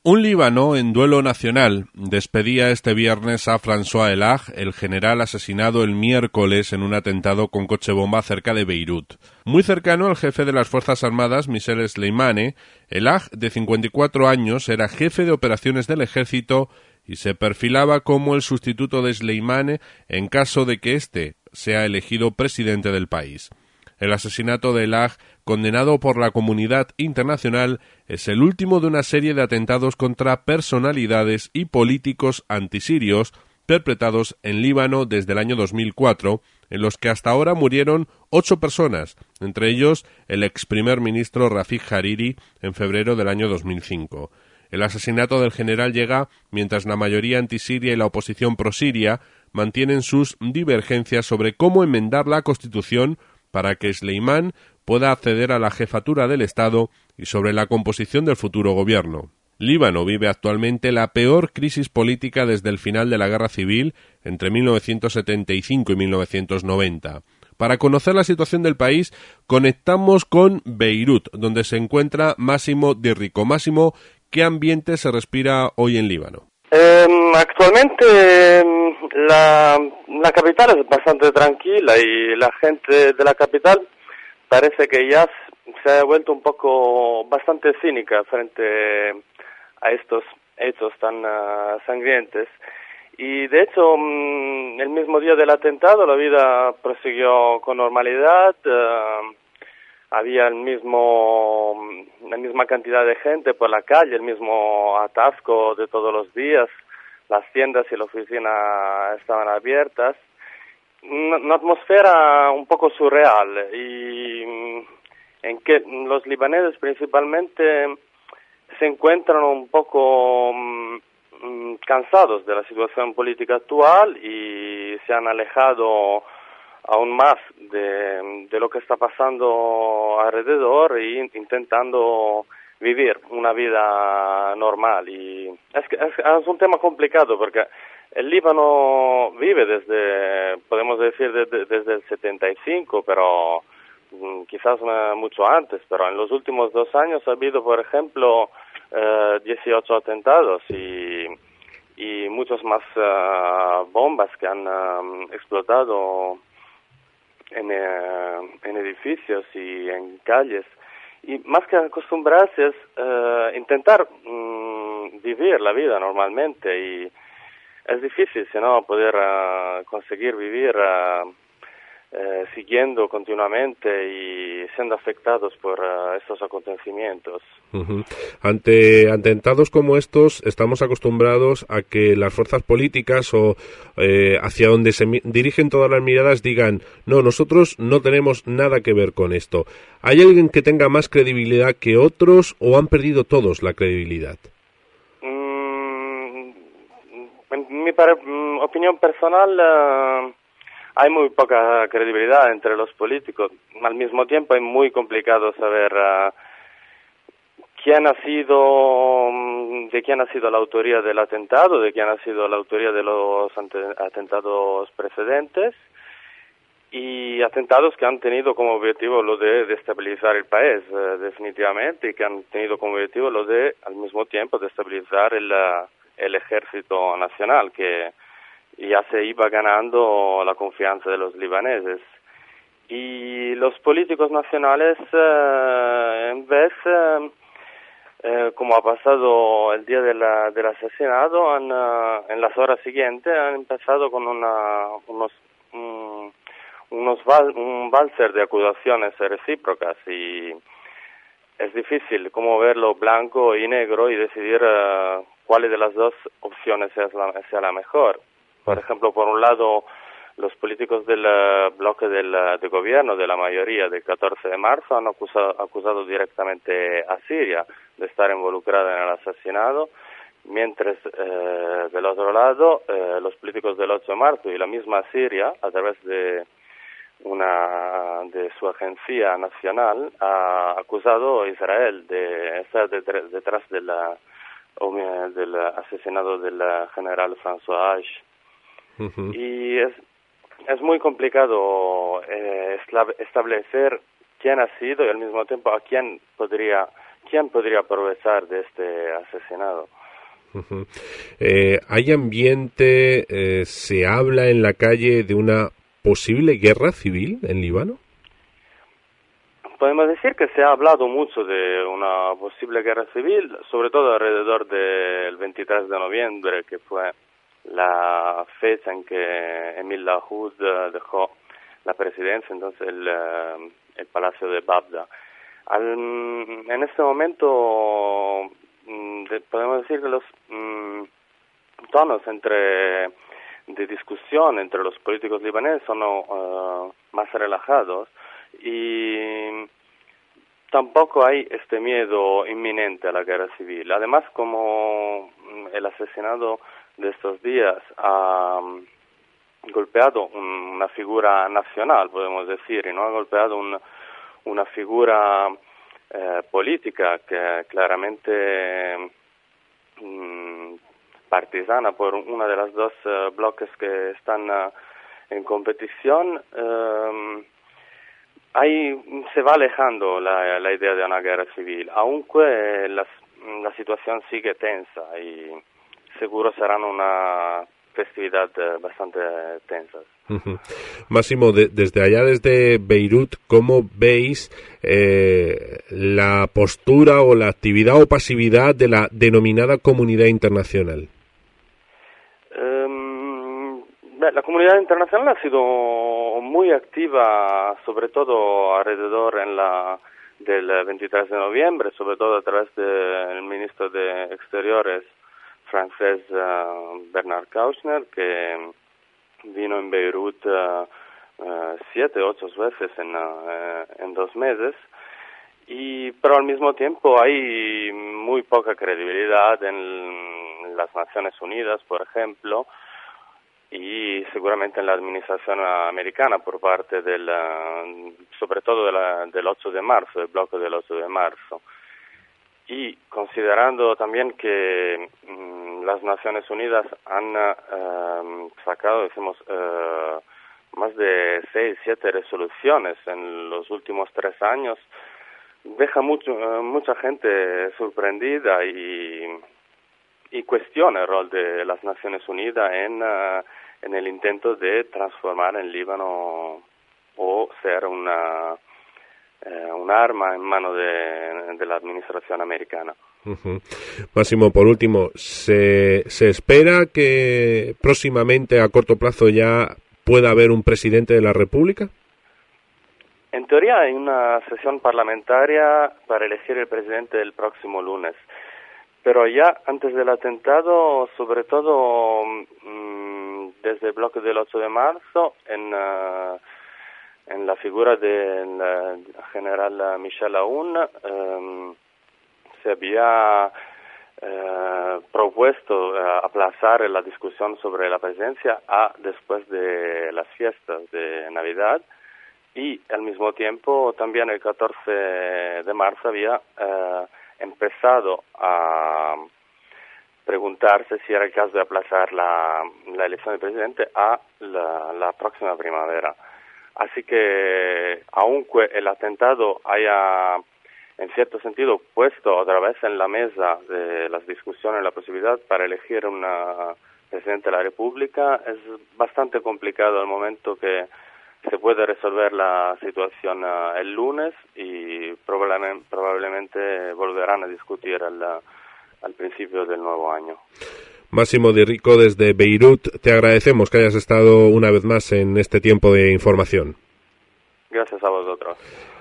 Un Líbano en duelo nacional despedía este viernes a François Elhaj, el general asesinado el miércoles en un atentado con coche bomba cerca de Beirut. Muy cercano al jefe de las Fuerzas Armadas, Michel Sleiman, Elhaj, de 54 años, era jefe de operaciones del ejército y se perfilaba como el sustituto de Sleiman en caso de que éste sea elegido presidente del país. El asesinato de Elhaj, condenado por la comunidad internacional, es el último de una serie de atentados contra personalidades y políticos antisirios perpetrados en Líbano desde el año 2004, en los que hasta ahora murieron 8 personas, entre ellos el ex primer ministro Rafik Hariri en febrero del año 2005. El asesinato del general llega mientras la mayoría antisiria y la oposición prosiria mantienen sus divergencias sobre cómo enmendar la Constitución para que Sleiman pueda acceder a la jefatura del Estado y sobre la composición del futuro gobierno. Líbano vive actualmente la peor crisis política desde el final de la Guerra Civil entre 1975 y 1990. Para conocer la situación del país, conectamos con Beirut, donde se encuentra Massimo Di Rico. Massimo, ¿qué ambiente se respira hoy en Líbano? Actualmente la capital es bastante tranquila y la gente de la capital parece que ya se ha vuelto un poco bastante cínica frente a estos hechos tan sangrientes. Y de hecho, el mismo día del atentado la vida prosiguió con normalidad. Había la misma cantidad de gente por la calle, el mismo atasco de todos los días. Las tiendas y la oficina estaban abiertas. Una atmósfera un poco surreal y en que los libaneses principalmente se encuentran un poco cansados de la situación política actual y se han alejado aún más de lo que está pasando alrededor e intentando vivir una vida normal. Y es un tema complicado porque el Líbano vive podemos decir, desde el 75, pero quizás mucho antes, pero en los últimos 2 años ha habido, por ejemplo, 18 atentados y muchas más bombas que han explotado en edificios y en calles. Y más que acostumbrarse es intentar vivir la vida normalmente, y es difícil, si no, poder conseguir vivir siguiendo continuamente y siendo afectados por estos acontecimientos. Uh-huh. Ante atentados como estos, estamos acostumbrados a que las fuerzas políticas o hacia donde se dirigen todas las miradas digan: no, nosotros no tenemos nada que ver con esto. ¿Hay alguien que tenga más credibilidad que otros o han perdido todos la credibilidad? En mi opinión personal, hay muy poca credibilidad entre los políticos. Al mismo tiempo es muy complicado saber de quién ha sido la autoría del atentado, de quién ha sido la autoría de los atentados precedentes, y atentados que han tenido como objetivo lo de destabilizar el país, definitivamente, y que han tenido como objetivo lo de, al mismo tiempo, destabilizar el ejército nacional, que ya se iba ganando la confianza de los libaneses. Y los políticos nacionales, en vez, como ha pasado el día del asesinato, en las horas siguientes han empezado con un valser de acusaciones recíprocas, y es difícil como verlo blanco y negro y decidir cuál de las dos opciones sea la mejor. Por ejemplo, por un lado, los políticos del bloque de gobierno, de la mayoría del 14 de marzo, han acusado directamente a Siria de estar involucrada en el asesinato, mientras del otro lado, los políticos del 8 de marzo y la misma Siria, a través de su agencia nacional, ha acusado a Israel de estar detrás del asesinato del general François Elhaj. Uh-huh. Y es muy complicado establecer quién ha sido y al mismo tiempo quién quién podría aprovechar de este asesinato. Uh-huh. ¿Hay ambiente, se habla en la calle de una posible guerra civil en Líbano? Podemos decir que se ha hablado mucho de una posible guerra civil, sobre todo alrededor del 23 de noviembre, que fue la fecha en que Emil Lahoud dejó la presidencia, entonces el Palacio de Bagdad. En este momento podemos decir que los tonos de discusión entre los políticos libaneses son más relajados y tampoco hay este miedo inminente a la guerra civil. Además, como el asesinato de estos días ha golpeado una figura nacional, podemos decir, y no ha golpeado una figura política que claramente partisana por una de las dos bloques que están en competición, ahí se va alejando la idea de una guerra civil, aunque la situación sigue tensa y seguro serán una festividad bastante tensas. Uh-huh. Máximo, desde allá, desde Beirut, ¿cómo veis la postura o la actividad o pasividad de la denominada comunidad internacional? La comunidad internacional ha sido muy activa, sobre todo alrededor del 23 de noviembre, sobre todo a través del ministro de Exteriores francés Bernard Kouchner, que vino en Beirut 7, 8 veces en 2 meses, pero al mismo tiempo hay muy poca credibilidad en las Naciones Unidas, por ejemplo, y seguramente en la administración americana por parte sobre todo del 8 de marzo, el bloque del 8 de marzo. Y considerando también que las Naciones Unidas han sacado, decimos, más de 6, 7 resoluciones en los últimos 3 años, deja mucha gente sorprendida y cuestiona el rol de las Naciones Unidas en el intento de transformar el Líbano o ser un arma en mano de la administración americana. Uh-huh. Máximo, por último, ¿se espera que próximamente, a corto plazo, ya pueda haber un presidente de la República? En teoría hay una sesión parlamentaria para elegir el presidente el próximo lunes, pero ya antes del atentado, sobre todo desde el bloque del 8 de marzo, en la figura del general Michel Aoun, se había propuesto aplazar la discusión sobre la presidencia a después de las fiestas de Navidad, y al mismo tiempo también el 14 de marzo había empezado a preguntarse si era el caso de aplazar la elección del presidente a la próxima primavera. Así que, aunque el atentado haya, en cierto sentido, puesto otra vez en la mesa de las discusiones la posibilidad para elegir un presidente de la República, es bastante complicado el momento que se puede resolver la situación el lunes y probablemente volverán a discutir al principio del nuevo año. Máximo Di Rico, desde Beirut, te agradecemos que hayas estado una vez más en este tiempo de información. Gracias a vosotros.